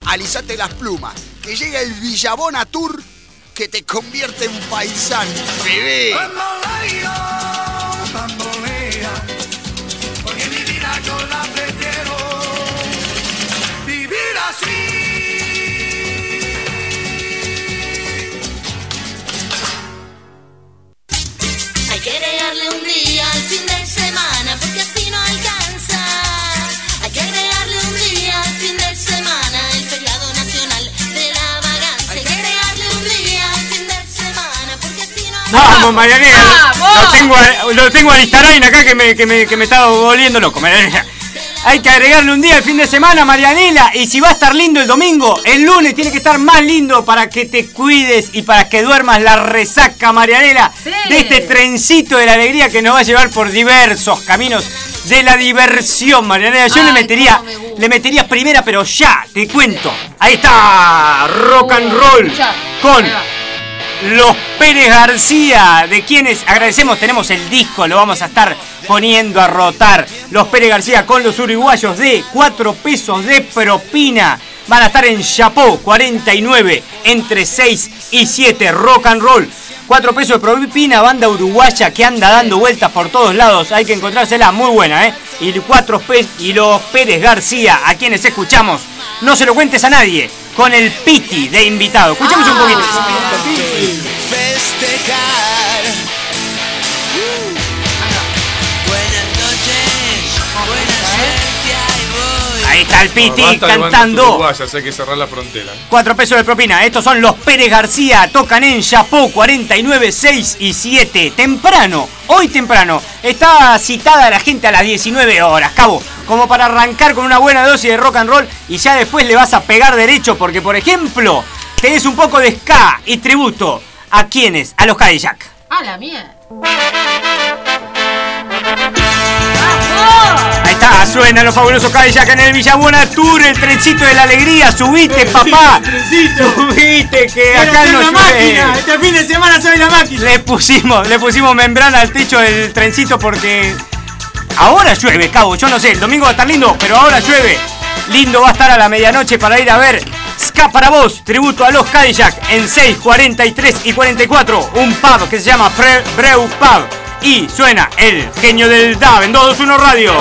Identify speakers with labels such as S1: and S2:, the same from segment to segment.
S1: alisate las plumas, que llega el Villabona Tour que te convierte en paisano, bebé.
S2: Bambolea, porque mi vida yo la prefiero vivir así.
S3: Hay que agregarle un día al fin de semana, porque así no alcanza. Hay que agregarle un día al fin de semana, el feriado nacional de la vagancia. Hay que agregarle un día al fin de semana, porque así no alcanza.
S4: Vamos, Marianela. Lo tengo a Listarain acá que me está volviendo loco, Marianela. Hay que agregarle un día el fin de semana, Marianela. Y si va a estar lindo el domingo, el lunes tiene que estar más lindo para que te cuides y para que duermas la resaca, Marianela, sí, de este trencito de la alegría que nos va a llevar por diversos caminos de la diversión, Marianela. Yo le metería primera, pero ya, te cuento. Ahí está, rock and roll con los Pérez García, de quienes agradecemos, tenemos el disco, lo vamos a estar poniendo a rotar. Los Pérez García con los uruguayos de 4 pesos de propina. Van a estar en Chapó 49 entre 6 y 7, rock and roll. 4 pesos de propina, banda uruguaya que anda dando vueltas por todos lados. Hay que encontrársela, muy buena, ¿eh? Y los Pérez García, a quienes escuchamos, no se lo cuentes a nadie, con el Piti de invitado. Escuchamos un poquito.
S2: Festejar. Buenas noches, buena suerte, ahí voy.
S4: Ahí está el Piti cantando.
S5: Uruguayas, hay que cerrar la frontera.
S4: 4 pesos de propina. Estos son los Pérez García. Tocan en Chapó 49, 6 y 7. Temprano, hoy temprano. Está citada la gente a las 19 horas, cabo. Como para arrancar con una buena dosis de rock and roll. Y ya después le vas a pegar derecho. Porque, por ejemplo, tenés un poco de ska y tributo. ¿A quiénes? A los Cadillac.
S6: ¡A la mía!
S4: Ahí está, suenan los fabulosos Cadillac en el Villabona Tour, el trencito de la alegría. Subite, papá. Subite, que acá no llueve.
S7: Este fin de semana soy la máquina.
S4: Le pusimos membrana al techo del trencito porque ahora llueve, cabo. Yo no sé, el domingo va a estar lindo, pero ahora llueve. Lindo va a estar a la medianoche para ir a ver Ska para vos, tributo a los Cadillac en 6, 43 y 44. Un pub que se llama Breu Pub. Y suena el genio del DAB en 221 Radio.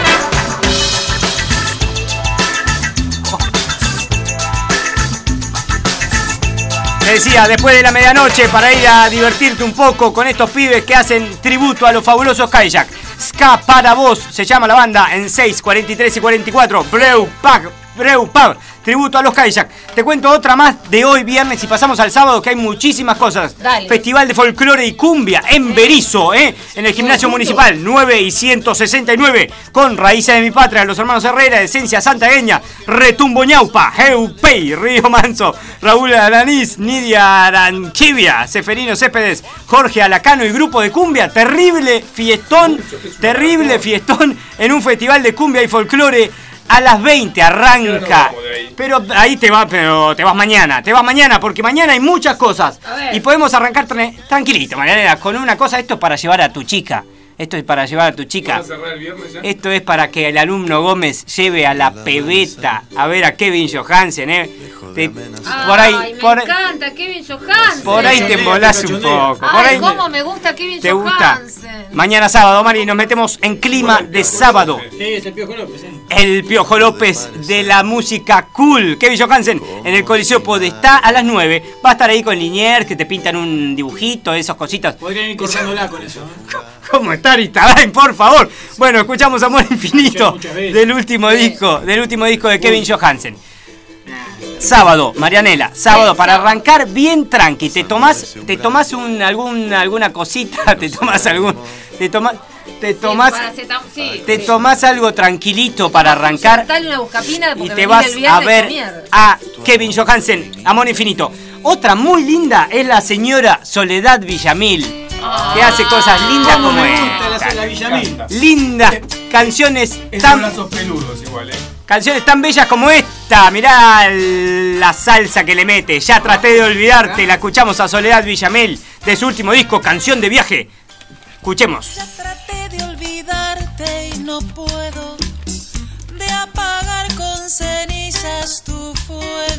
S4: Te decía, después de la medianoche, para ir a divertirte un poco con estos pibes que hacen tributo a los fabulosos Cadillac. Ska para vos se llama la banda en 6, 43 y 44. Breu Pub, tributo a los Cadillac. Te cuento otra más de hoy viernes y pasamos al sábado, que hay muchísimas cosas.
S6: Dale.
S4: Festival de folclore y cumbia en Berizo, en el gimnasio municipal 9 y 169, con Raíces de mi Patria, los hermanos Herrera, Esencia Santagueña, Retumbo Ñaupa, Heupey, Río Manso, Raúl Alanís, Nidia Aranchivia, Seferino Céspedes, Jorge Alacano y grupo de cumbia. Terrible fiestón en un festival de cumbia y folclore. A las 20 arranca. Pero ahí te vas mañana. Te vas mañana porque mañana hay muchas cosas. Y podemos arrancar tranquilito, Marianela, con una cosa. Esto es para llevar a tu chica. Esto es para llevar a tu chica.
S5: ¿Vas a cerrar el viernes ya?
S4: Esto es para que el alumno Gómez lleve a la pebeta a ver a Kevin Johansen,
S6: me encanta Kevin Johansen.
S4: Por ahí te embolás un poco.
S6: Cómo me gusta Kevin
S4: ¿te
S6: Johansen?
S4: gusta? Mañana sábado, Mari, nos metemos en clima de sábado.
S7: Sí, es el Piojo López.
S4: El Piojo López de la música cool. Kevin Johansen en el Coliseo Podestá a las 9. Va a estar ahí con Liniers, que te pintan un dibujito, esas cositas.
S7: Podrían ir cortándola con eso,
S4: ¿Cómo está Aristarain, por favor? Bueno, escuchamos Amor Infinito del último disco de Kevin Johansen. Sábado, Marianela, sábado para arrancar bien tranqui. Te tomás alguna cosita, te tomás algo tranquilito para arrancar y te vas a ver a Kevin Johansen, Amor Infinito. Otra muy linda es la señora Soledad Villamil, que hace cosas lindas como esta. Lindas canciones canciones tan bellas como esta. Mirá la salsa que le mete. Ya traté de olvidarte. La escuchamos a Soledad Villamil de su último disco, Canción de Viaje. Escuchemos.
S3: Ya traté de olvidarte y no puedo, de apagar con cenizas tu fuego.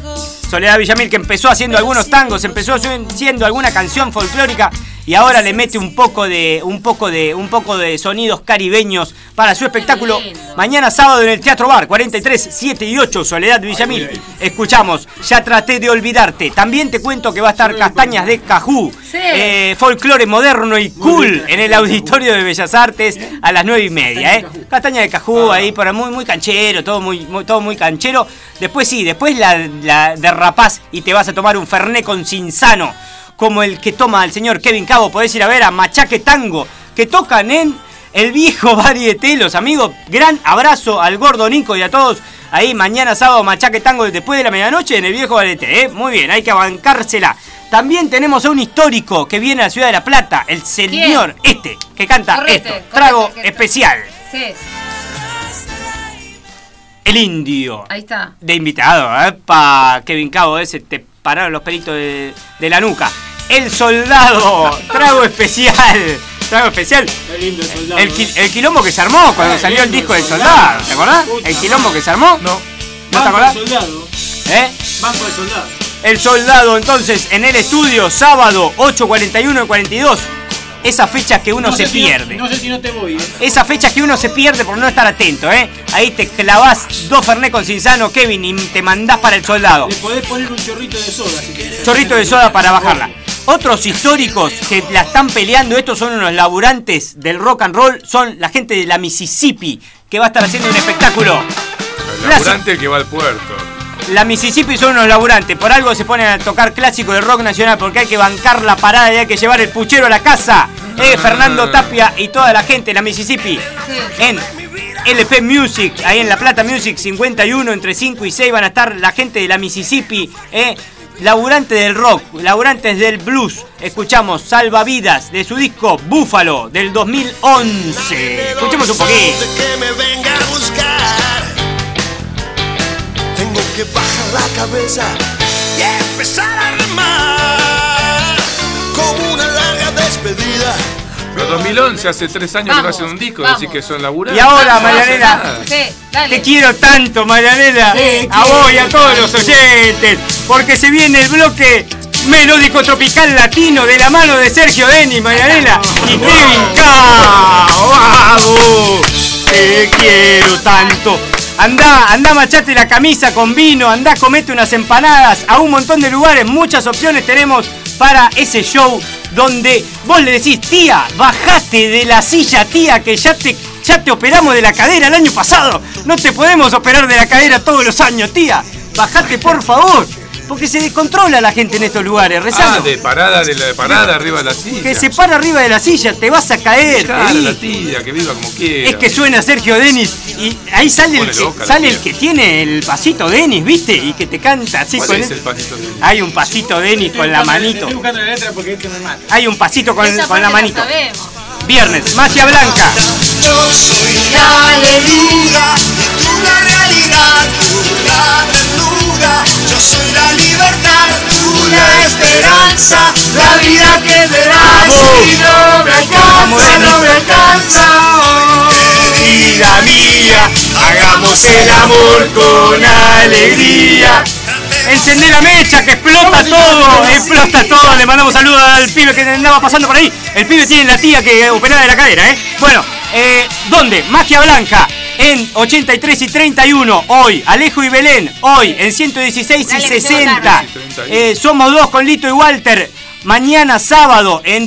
S4: Soledad Villamil, que empezó haciendo algunos tangos, empezó haciendo alguna canción folclórica y ahora le mete un poco de sonidos caribeños para su espectáculo mañana sábado en el Teatro Bar, 43, 7 y 8, Soledad Villamil. Escuchamos Ya traté de olvidarte. También te cuento que va a estar Castañas de Cajú, folclore moderno y cool en el Auditorio de Bellas Artes a las 9:30. Castañas de Cajú, ahí para muy canchero, todo muy canchero. Después la derrapás y te vas a tomar un Fernet con Cinzano, como el que toma el señor Kevin Cabo. Podés ir a ver a Machaque Tango, que tocan en el Viejo Varieté, los amigos. Gran abrazo al gordo Nico y a todos. Ahí mañana sábado Machaque Tango después de la medianoche en el Viejo Varieté. Muy bien, hay que bancársela. También tenemos a un histórico que viene a la ciudad de La Plata, el señor que canta Trago Especial. Sí. El Indio.
S6: Ahí está.
S4: De invitado, pa Kevin Cabo, ese te pararon los pelitos de la nuca. El Soldado, Trago Especial.
S7: Qué lindo el Soldado.
S4: El quilombo que se armó cuando salió el disco del Soldado. ¿Te acordás? El quilombo que se armó. ¿No te acordás?
S7: El Soldado. Banco del Soldado.
S4: El Soldado, entonces, en el estudio, sábado, 8:41 y 42. Esas fechas que uno se pierde.
S7: No sé si no te voy.
S4: Esas fechas que uno se pierde por no estar atento, Ahí te clavás 2 Fernet con Cinzano, Kevin, y te mandás para el Soldado.
S7: Le podés poner un chorrito de soda si querés.
S4: Chorrito de soda para bajarla. Otros históricos que la están peleando, estos son unos laburantes del rock and roll, son la gente de la Mississippi, que va a estar haciendo un espectáculo.
S5: El laburante que va al puerto.
S4: La Mississippi son unos laburantes, por algo se ponen a tocar clásico del rock nacional, porque hay que bancar la parada y hay que llevar el puchero a la casa. Fernando Tapia y toda la gente de la Mississippi en LP Music, ahí en La Plata Music 51, entre 5 y 6 van a estar la gente de la Mississippi, laburantes del rock, laburantes del blues. Escuchamos Salvavidas de su disco Búfalo del 2011. Escuchemos un poquito.
S2: Que me venga a buscar. Tengo que bajar la cabeza y empezar a remar como una larga despedida.
S5: Pero 2011, hace 3 años que no hacen un disco, decir que son laburantes.
S4: Y ahora, Marianela, te quiero tanto, Marianela, a vos y a todos los oyentes, porque se viene el bloque melódico tropical latino de la mano de Sergio Denis, Marianela y Kevin Cabo. ¡Vamos! Te quiero tanto. Andá, machate la camisa con vino, andá, comete unas empanadas a un montón de lugares, muchas opciones tenemos para ese show donde vos le decís, tía, bajate de la silla, tía, que ya te operamos de la cadera el año pasado, no te podemos operar de la cadera todos los años, tía, bajate por favor. Porque se descontrola la gente en estos lugares, rezando.
S5: De parada arriba de la silla.
S4: Que se para arriba de la silla, te vas a caer.
S5: Claro, la tía, que viva como quiera.
S4: Es que suena Sergio Denis y ahí sale el que tiene el pasito Denis, ¿viste? Y que te canta así.
S5: ¿Cuál es el pasito Denis?
S4: Hay un pasito Denis con la manito.
S7: Estoy buscando la letra porque este me mata.
S4: Hay un pasito con la manito.
S6: La sabemos.
S4: Viernes, Magia Blanca.
S2: Yo soy la alegría, tú la realidad, tú la ternura. Yo soy la libertad, tú la esperanza, la vida que me das. Si no me alcanza, no me alcanza.
S4: Querida mía, hagamos el amor con alegría. Encendé la mecha, que explota todo. Le mandamos saludos al pibe que andaba pasando por ahí. El pibe tiene la tía que operada de la cadera, Bueno, ¿dónde? Magia Blanca, en 83 y 31, hoy. Alejo y Belén, hoy, en 116 y 60. Somos dos con Lito y Walter. Mañana sábado, en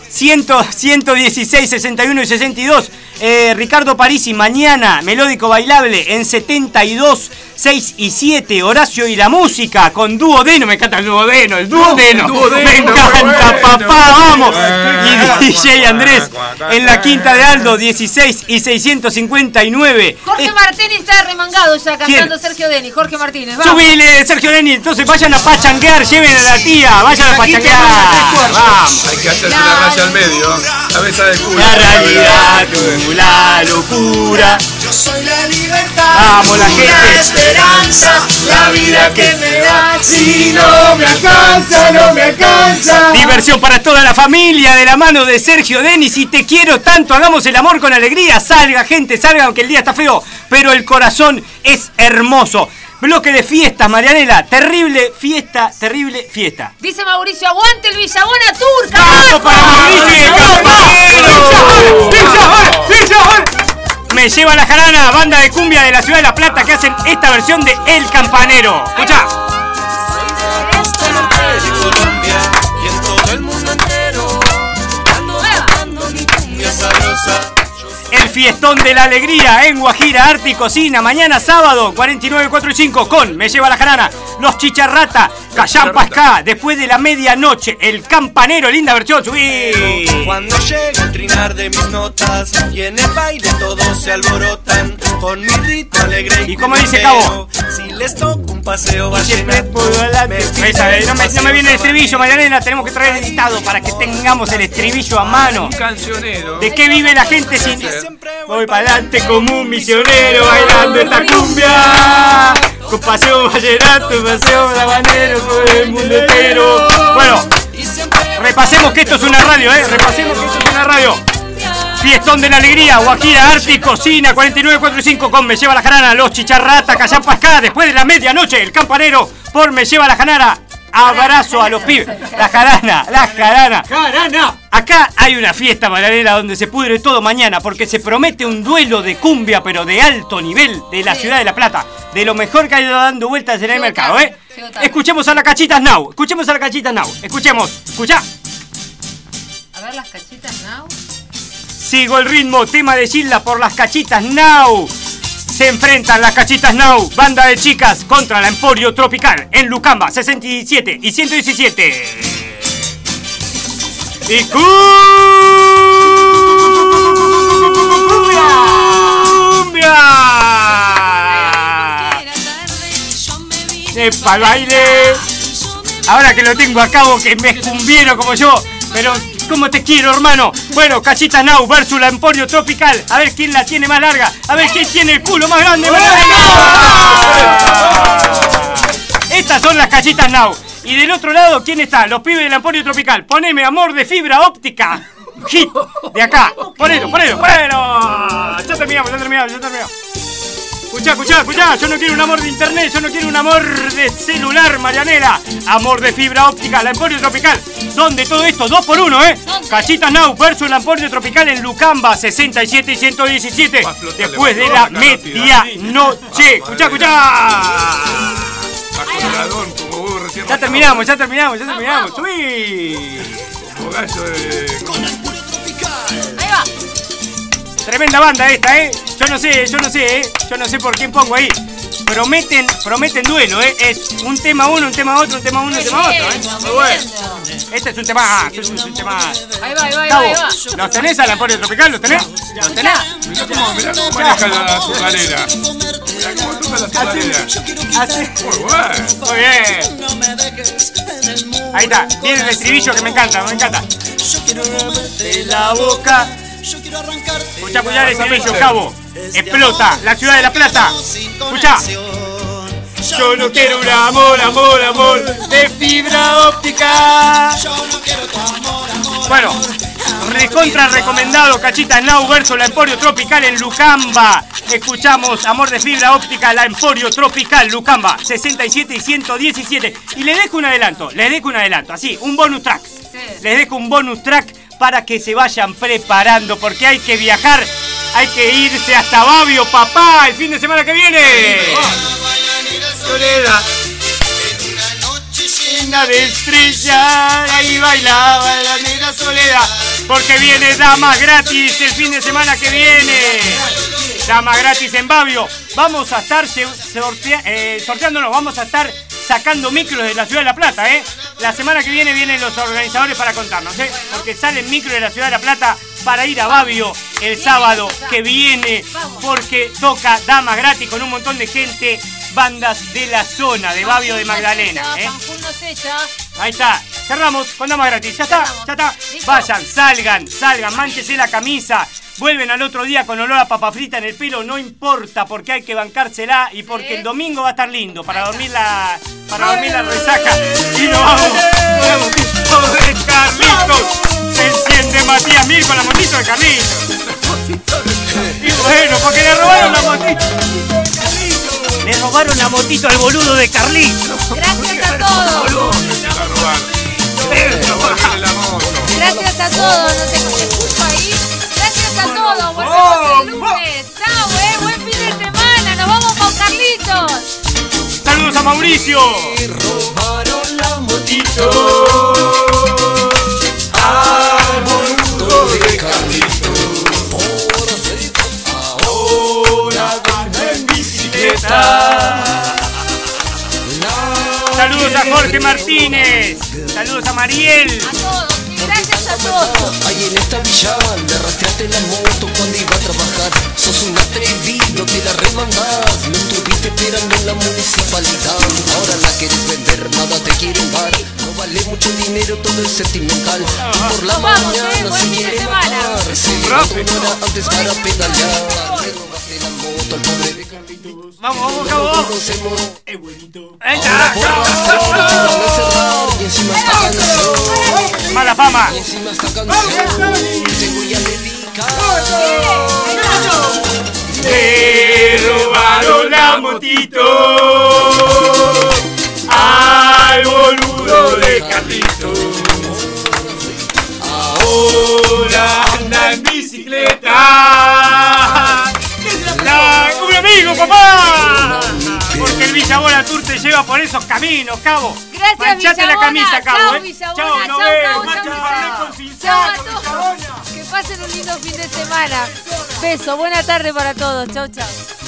S4: 116, 61 y 62. Ricardo Parisi, mañana, Melódico Bailable, en 72, 6 y 7. Horacio y la música, con Duodeno. Me encanta el Duodeno. Me encanta, papá, vamos. Y DJ Andrés, en la Quinta de Aldo, 16 y 659.
S6: Jorge Martínez está remangado ya cantando.
S4: ¿Quién?
S6: Sergio Denis. Jorge Martínez, vamos.
S4: Subile, Sergio Denis. Entonces vayan a pachanguear, lleven a la tía, vayan a pachanguear. Vamos.
S5: Hay que hacerse una raya al medio. Cabeza de culo.
S4: La realidad, la locura.
S2: Yo soy la libertad,
S4: vamos, la gente.
S2: La esperanza, la vida que me da. Si no me alcanza, no me alcanza.
S4: Diversión para toda la familia de la mano de Sergio Denis y Te quiero tanto. Hagamos el amor con alegría. Salga, gente, salga, aunque el día está feo, pero el corazón es hermoso. bloque de fiestas, Marianela. Terrible fiesta, terrible fiesta.
S6: Dice Mauricio, aguante el Villabona Tour,
S4: ¡Vamos para Mauricio! ¡Villabona! Me lleva la jarana, banda de cumbia de la ciudad de La Plata que hacen esta versión de El Campanero. Escuchá.
S2: Y en todo el mundo entero cantando mi cumbia sabrosa.
S4: El fiestón de la alegría en Guajira, Arte y Cocina. Mañana sábado, 4945 con Me lleva la jarana, Los Chicharrata, Cayán Pascá. Después de la medianoche, El Campanero, linda versión. ¡Subí!
S2: Cuando llega el trinar de mis notas y en el baile todos se alborotan con mi ritmo alegre y
S4: como dice Cabo,
S2: si les toco un paseo
S4: siempre puedo adelante. No me viene el estribillo, Marianela. Tenemos que traer editado para que tengamos el estribillo a mano.
S5: Un cancionero.
S4: ¿De qué vive la gente sin...? Voy para adelante como un misionero bailando esta cumbia. Con paseo vallenato, paseo habanero por el mundo entero. Bueno, repasemos que esto es una radio, repasemos que esto es una radio. Fiestón de la alegría, Guajira, Arte y Cocina, 4945 con Me lleva la jarana, Los Chicharrata, Cayán Pascá. Después de la medianoche, El Campanero por Me lleva la jarana. Abrazo a los pibes. La jarana. ¡Jarana! Acá hay una fiesta, Marianela, donde se pudre todo mañana, porque se promete un duelo de cumbia, pero de alto nivel, de la ciudad de La Plata. De lo mejor que ha ido dando vueltas en el mercado, Escuchemos a las Cachitas Now. Escuchá.
S6: A ver, las Cachitas Now.
S4: Sigo el ritmo, tema de Gilda por las Cachitas Now. Se enfrentan las Cachitas Now, banda de chicas, contra la Emporio Tropical en Lucamba, 67 y 117. Y cumbia. ¡Epa, el baile! Ahora que lo tengo a cabo, que me es cumbiero como yo, pero ¿cómo te quiero, hermano? Bueno, Cachitas Now versus la Emporio Tropical. A ver quién la tiene más larga. A ver quién tiene el culo más grande. Estas son las Cachitas Now. Y del otro lado, ¿quién está? Los pibes de la Emporio Tropical. Poneme Amor de Fibra Óptica. Hit de acá. Ponelo. Ya terminamos. Escuchá. Yo no quiero un amor de internet, yo no quiero un amor de celular, Marianela. Amor de fibra óptica, la Emporio Tropical. Son de todo esto, 2 por 1, Cachitas Now versus la Emporio Tropical en Lucamba, 67 y 117. Después de la medianoche. Escuchá. Ya terminamos. Subí.
S5: Como gallo de...
S2: Con el Emporio Tropical.
S6: Ahí va.
S4: Tremenda banda esta, Yo no sé por quién pongo ahí. Prometen duelo, Es un tema uno, un tema otro,
S6: Muy
S4: bueno. Este es un tema.
S6: Ahí va.
S4: Cabo, ¿los tenés a la Emporio Tropical? ¿Los tenés?
S5: Mirá cómo maneja la azucarera. Mirá cómo toca la azucarera. Muy bueno.
S4: Muy bien. Ahí está, viene el estribillo que me encanta.
S2: Yo quiero
S4: De la boca. Escuchá el estribillo, Cabo. Explota la ciudad de La Plata. Escuchá. Yo no quiero un amor de fibra óptica. Bueno, recontra recomendado Cachitas Now versus la Emporio Tropical en Lucamba. Escuchamos Amor de Fibra Óptica, la Emporio Tropical, Lucamba, 67 y 117. Y les dejo un adelanto, así, un bonus track. Les dejo un bonus track para que se vayan preparando, porque hay que viajar, hay que irse hasta Babio, papá, el fin de semana que viene. Soledad, en una noche llena de estrellas, ahí bailaba la negra Soledad, porque viene Damas Gratis el fin de semana que viene. Damas Gratis en Babio. Vamos a estar sorteándonos, vamos a estar sacando micros de la ciudad de La Plata, La semana que viene vienen los organizadores para contarnos, porque salen micros de la ciudad de La Plata para ir a Babio el sábado que viene, porque toca Damas Gratis con un montón de gente, bandas de la zona de Babio de Magdalena, Ahí está, cerramos con Damas Gratis, ya está. Vayan, salgan, mánchese la camisa. Vuelven al otro día con olor a papa frita en el pelo, no importa, porque hay que bancársela y porque el domingo va a estar lindo para dormir la resaca. Y nos vamos de Carlitos. Se enciende Matías Mir con la motito de Carlitos. Y bueno, porque le robaron la motito. Le robaron la motito al boludo de Carlito.
S6: Gracias a todos. Gracias a todos. No te escucho ahí. Gracias a todos. Volvemos el lunes. Chao, buen fin de semana. Nos vamos con Carlitos.
S4: Saludos a Mauricio.
S2: Robaron la motito al boludo de Carlito. Ahora anda en bicicleta.
S4: Saludos a Jorge Martínez. Saludos a Mariel.
S6: A todos. Gracias a todos.
S2: Ahí en esta villa le arrastraste la moto cuando iba a trabajar. Sos un atrevido, te la remandás. No estuviste esperando en la municipalidad. Ahora la querés vender, nada te quieren dar. No vale mucho dinero, todo es sentimental. Por la mañana
S6: buen
S2: se
S6: fin de
S2: quiere
S6: semana.
S2: matar. Se levanta una hora antes para pedalear. Le robaste la moto al pobre de Carlitos.
S4: Vamos, Cabo.
S2: Conocemos.
S7: Es buenito.
S2: Ahora por razón te van a cerrar. Y encima esta canción.
S4: Mala fama.
S2: Y encima esta canción te voy a dedicar.
S4: Le robaron la motito al boludo de Carlito. Ahora anda en bicicleta. ¡Un amigo, papá! Porque el Villabona Tour te lleva por esos caminos, Cabo.
S6: Gracias,
S4: Manchate la camisa, Cabo.
S6: Chao,
S4: ¿eh?
S6: Villabona.
S4: Chao, nos vemos. Macho Fernet con
S6: Chao
S4: Cinzano,
S6: a todos.
S4: Villabona.
S6: Que pasen un lindo fin de semana. Beso, buena tarde para todos. Chau, chau.